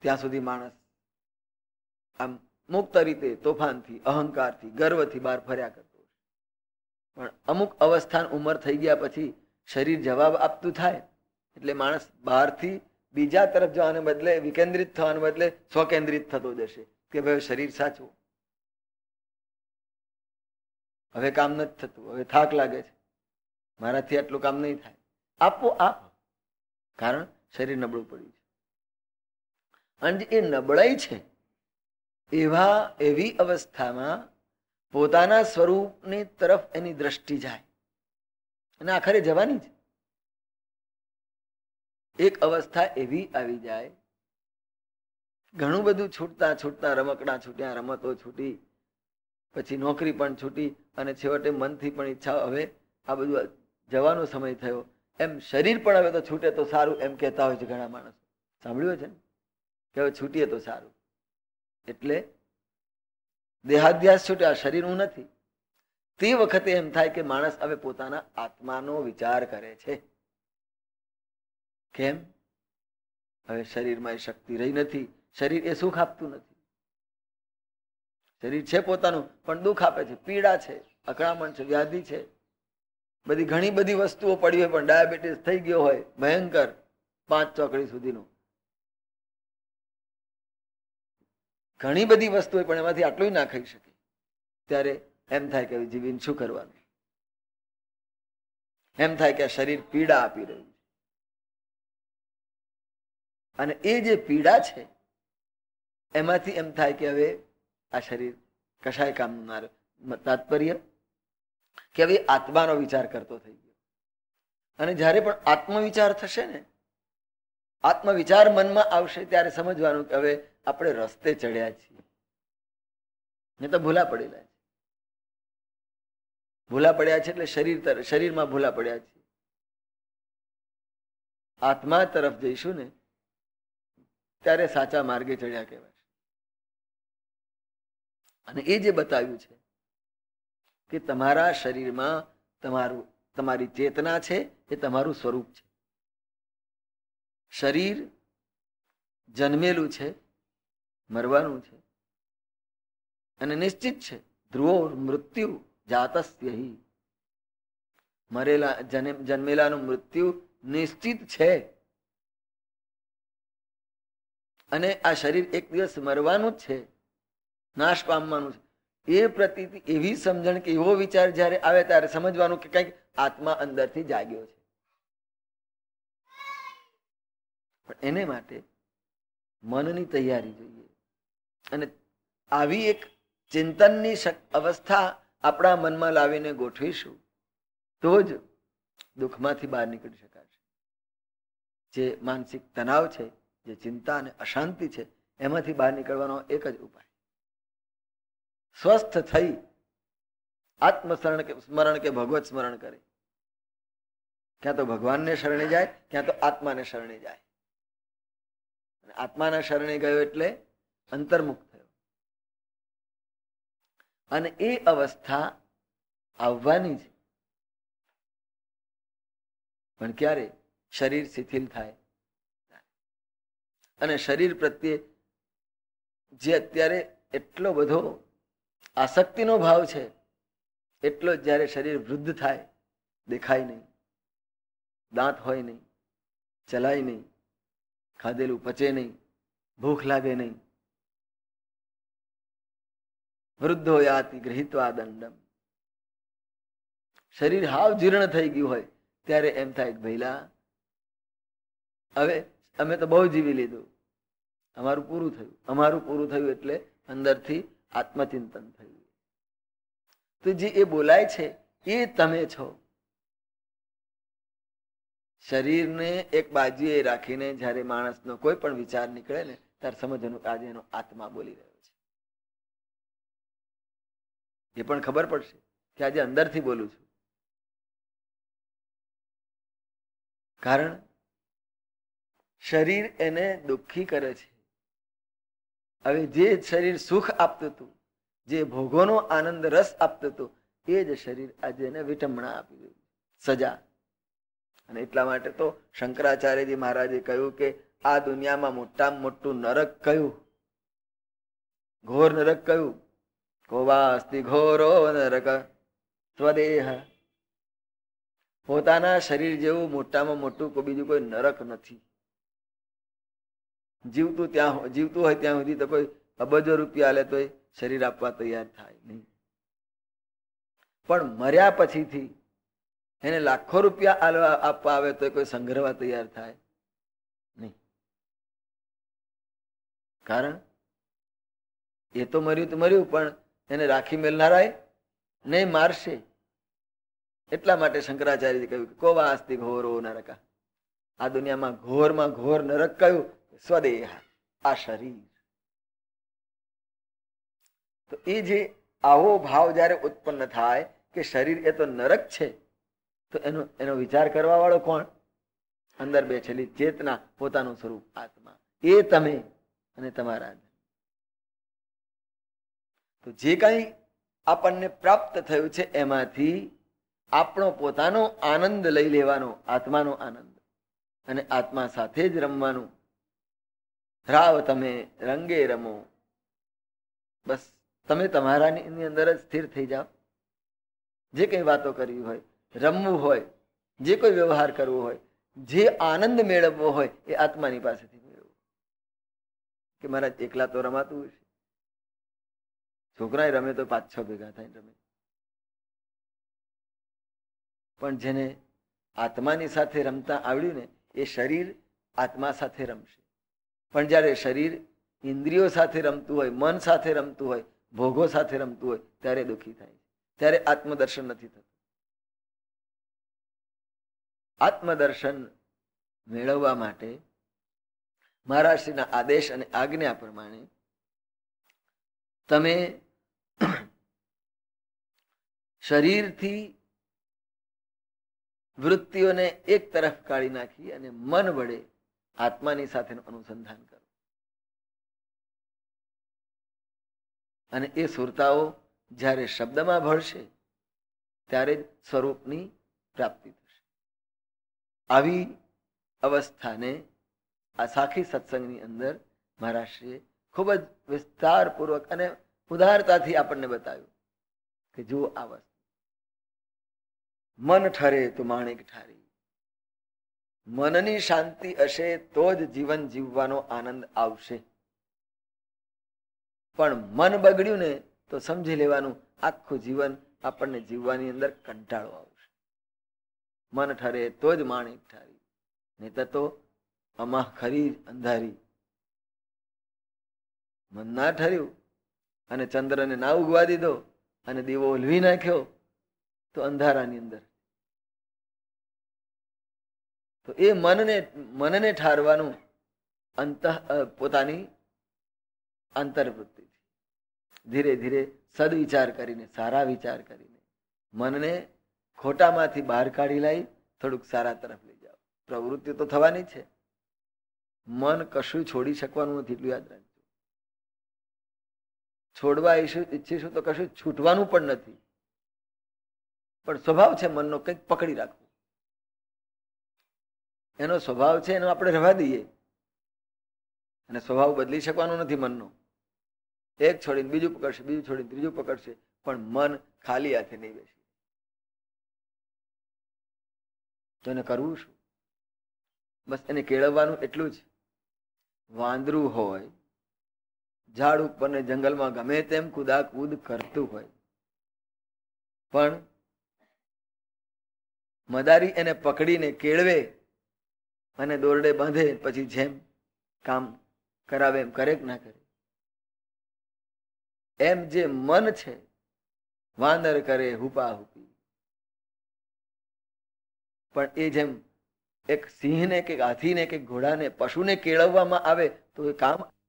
ત્યાં સુધી માણસ આમ મુક્ત રીતે તોફાનથી, અહંકારથી, ગર્વથી બહાર ફર્યા કરતો. પણ અમુક અવસ્થાન ઉંમર થઈ ગયા પછી શરીર જવાબ આપતું થાય એટલે માણસ બહારથી બીજા તરફ જવાને બદલે, વિકેન્દ્રિત થવાને બદલે સ્વકેન્દ્રિત થતો જશે કે ભાઈ શરીર સાચું, હવે કામ નથી થતું, હવે થાક લાગે છે, મારાથી આટલું કામ નહીં થાય, આપો આપ. કારણ શરીર નબળું પડ્યું છે. અને એ નબળાઈ છે એવી અવસ્થામાં પોતાના સ્વરૂપની તરફ એની દ્રષ્ટિ જાય અને આખરે જવાની જ. એક અવસ્થા એવી આવી જાય, ઘણું બધું છૂટતા છૂટતા રમકડા છૂટ્યા, રમતો છૂટી, પછી નોકરી પણ છૂટી, અને છેવટે મનથી પણ ઈચ્છા હવે આ બધું જવાનો સમય થયો, એમ શરીર પણ હવે તો છૂટે તો સારું એમ કહેતા હોય છે ઘણા માણસો. સાંભળ્યું છે ને કે હવે છૂટીએ તો સારું. એટલે દેહાધ્યાસ છૂટ્યા, શરીર હું નથી. તે વખતે એમ થાય કે માણસ હવે પોતાના આત્માનો વિચાર કરે છે. કેમ? હવે શરીરમાં એ શક્તિ રહી નથી, શરીર એ સુખ આપતું નથી. શરીર છે પોતાનું પણ દુઃખ આપે છે, પીડા છે, અકળામણ છે, વ્યાધિ છે, બધી ઘણી બધી વસ્તુઓ પડી હોય, પણ ડાયાબિટીસ થઈ ગયો હોય ભયંકર 5 ચોકડી સુધીનો, ઘણી બધી વસ્તુ હોય પણ એમાંથી આટલું ના ખાઈ શકે, ત્યારે એમ થાય કે જીવીને શું કરવાનું? એમ થાય કે આ શરીર પીડા આપી રહ્યું છે. અને એ જે પીડા છે એમાંથી એમ થાય કે હવે આ શરીર કશાય કામનું ના રહે. તાત્પર્ય કે હવે આત્માનો વિચાર કરતો થઈ ગયો. અને જ્યારે પણ આત્મવિચાર થશે ને, આત્મવિચાર મનમાં આવશે, ત્યારે સમજવાનું કે હવે આપણે રસ્તે ચડ્યા છીએ, ને તો ભૂલા પડેલા છે. ભૂલા પડ્યા છે એટલે શરીરમાં ભૂલા પડ્યા છે. આત્મા તરફ જઈશું ને ત્યારે સાચા માર્ગે ચડ્યા કહેવાય. અને એ જે બતાવ્યું છે કે તમારા શરીરમાં તમારી ચેતના છે, એ તમારું સ્વરૂપ છે. શરીર જન્મેલું છે, મરવાનું છે, અને નિશ્ચિત છે. ધ્રુવો મૃત્યુ જાતસ્યહિ. જન્મેલાનું મૃત્યુ નિશ્ચિત છે. અને આ શરીર એક દિવસ મરવાનું જ છે, નાશ પામવાનું છે. એ પ્રતીતિ, એવી સમજણ કે એવો વિચાર જ્યારે આવે ત્યારે સમજવાનું કે કંઈક આત્મા અંદરથી જાગ્યો છે. પણ એને માટે મનની તૈયારી જોઈએ. અને આવી એક ચિંતનની અવસ્થા આપણા મનમાં લાવીને ગોઠવીશું તો જ દુઃખમાંથી બહાર નીકળી શકાશે. જે માનસિક તણાવ છે, જે ચિંતા અને અશાંતિ છે, એમાંથી બહાર નીકળવાનો એક જ ઉપાય, સ્વસ્થ થઈ આત્મસ્મરણ કે ભગવત સ્મરણ કરે. ક્યાં તો ભગવાનને શરણે જાય, ક્યાં તો આત્માને શરણે જાય. આત્માના શરણે ગયો એટલે અંતર્મુખ થયો. અને એ અવસ્થા આવવાની છે. પણ ક્યારે? શરીર શિથિલ થાય અને શરીર પ્રત્યે જે અત્યારે એટલો બધો આસક્તિનો ભાવ છે, એટલો જ જ્યારે શરીર વૃદ્ધ થાય, દેખાય નહીં, દાંત હોય નહીં, ચલાય નહીં, ખાધેલું પચે નહીં, ભૂખ લાગે નહીં, વૃદ્ધો યાતિ ગૃહીત્વા દંડમ. શરીર હાવ જીર્ણ થઈ ગયું હોય ત્યારે એમ થાય ભઈલા હવે અમે તો બહુ જીવી લીધું, અમારું પૂરું થયું. અમારું પૂરું થયું એટલે અંદરથી આત્મચિંતન થયું. તો જે એ બોલાય છે એ તમે છો. શરીરને એક બાજુએ રાખીને જ્યારે માણસનો કોઈ પણ વિચાર નીકળે ને ત્યારે સમજવાનું આજે એનો આત્મા બોલી રહ્યો છે. એ પણ ખબર પડશે કે આજે અંદરથી બોલું છું. કારણ શરીર એને દુઃખી કરે છે. હવે જે શરીર સુખ આપતું હતું, જે ભોગોનો આનંદ રસ આપતું હતું, એ જ શરીર આજે એને વિટંબણા આપી દીધું, સજા. અને એટલા માટે તો શંકરાચાર્યજી મહારાજે કહ્યું કે આ દુનિયામાં મોટામાં મોટું નરક કયું? ઘોર નરક કયું? કોવાસ્તિ ઘોરો નરક સ્વદેહ. પોતાના શરીર જેવું મોટામાં મોટું કોઈ બીજું કોઈ નરક નથી. જીવતું હોય ત્યાં સુધી તો કોઈ અબજો રૂપિયા લે તો શરીર આપવા તૈયાર થાય નહીં, પણ મર્યા પછીથી એને લાખો રૂપિયા આપવા આવે તો કોઈ સંગ્રહવા તૈયાર થાય નહીં. કારણ એ તો મર્યું, પણ એને રાખી મેલનારાય નહીં, મારશે. એટલા માટે શંકરાચાર્ય કહ્યું કે કોવાસ્તિ ઘોરો નરક. આ દુનિયામાં ઘોર નરક કયું? સ્વદેહ, આ શરીર. તો એ જે આવો ભાવ જયારે ઉત્પન્ન થાય કે શરીર એ તો નરક છે, તો એનો વિચાર કરવા વાળો કોણ? અંદર બેઠેલી ચેતના, પોતાનું સ્વરૂપ આત્મા, એ તમે અને તમારા. તો જે કઈ આપણને પ્રાપ્ત થયું છે એમાંથી આપણો પોતાનો આનંદ લઈ લેવાનો, આત્માનો આનંદ, અને આત્મા સાથે જ રમવાનું. રાવ તમે રંગે રમો. બસ તમે તમારાની અંદર જ સ્થિર થઈ જાઓ. જે કઈ વાતો કરવી હોય, રમવું હોય, જે કોઈ વ્યવહાર કરવો હોય, જે આનંદ મેળવવો હોય એ આત્માની પાસેથી મેળવવો. કે મારા એકલા તો રમાતું હશે, છોકરા રમે તો 5-6 ભેગા થાય રમે, પણ જેને આત્માની સાથે રમતા આવડ્યું ને એ શરીર આત્મા સાથે રમશે. પણ જયારે શરીર ઇન્દ્રિયો સાથે રમતું હોય, મન સાથે રમતું હોય, ભોગો સાથે રમતું હોય, ત્યારે દુઃખી થાય, ત્યારે આત્મદર્શન નથી થતું. આત્મદર્શન મેળવવા માટે મહારાજશ્રીના આદેશ અને આજ્ઞા પ્રમાણે તમે શરીરથી વૃત્તિઓને એક તરફ કાઢી નાખી અને મન વડે આત્માની સાથેનું અનુસંધાન કરો. અને એ સુરતાઓ જ્યારે શબ્દમાં ભળશે ત્યારે જ સ્વરૂપની પ્રાપ્તિ થશે. આવી અવસ્થાને આ સાખી સત્સંગની અંદર મહારાજશ્રીએ ખૂબ જ વિસ્તારપૂર્વક અને ઉદારતાથી આપણને બતાવ્યું કે જુઓ આ વસ્તુ મન ઠરે તો માણેક ઠારી. મનની શાંતિ હશે તો જ જીવન જીવવાનો આનંદ આવશે. પણ મન બગડ્યું ને તો સમજી લેવાનું આખું જીવન આપણને જીવવાની અંદર કંટાળો આવશે. મન ઠરે તો જ માણેક ઠારી, નહીં તો અમા ખરી અંધારી. મન ના ઠર્યું અને ચંદ્રને ના ઉગવા દીધો અને દીવો ઓલવી નાખ્યો તો અંધારાની અંદર. તો એ મનને ઠારવાનું પોતાની અંતર્વૃત્તિથી ધીરે ધીરે સદવિચાર કરીને, સારા વિચાર કરીને મનને ખોટામાંથી બહાર કાઢી લાવી થોડુંક સારા તરફ લઈ જાઓ. પ્રવૃત્તિ તો થવાની છે, મન કશું છોડી શકવાનું નથી, એટલું યાદ રાખજો. છોડવા ઈચ્છીશું તો કશું છૂટવાનું પણ નથી, પણ સ્વભાવ છે મનનો કંઈક પકડી રાખવું. એનો સ્વભાવ છે, એનો આપણે રહેવા દઈએ. અને સ્વભાવ બદલી શકવાનો નથી મનનો. એક છોડીને બીજું પકડશે, બીજું છોડીને ત્રીજું પકડશે, પણ મન ખાલી હાથે નહીં બેસે. તો એને કરવું શું? બસ એને કેળવવાનું એટલું જ. વાંદરું હોય, ઝાડ ઉપર ને જંગલમાં ગમે તેમ કુદાકૂદ કરતું હોય, પણ મદારી એને પકડીને કેળવે અને દોરડે બાંધે, પછી જેમ કામ કરાવે એમ કરે કે ના કરે. એમ જે મન છે વાંદર કરે હુપા હુપી, પણ એ જેમ એક સિંહને કે હાથીને કે ઘોડાને પશુને કેળવવામાં આવે તો એ કામ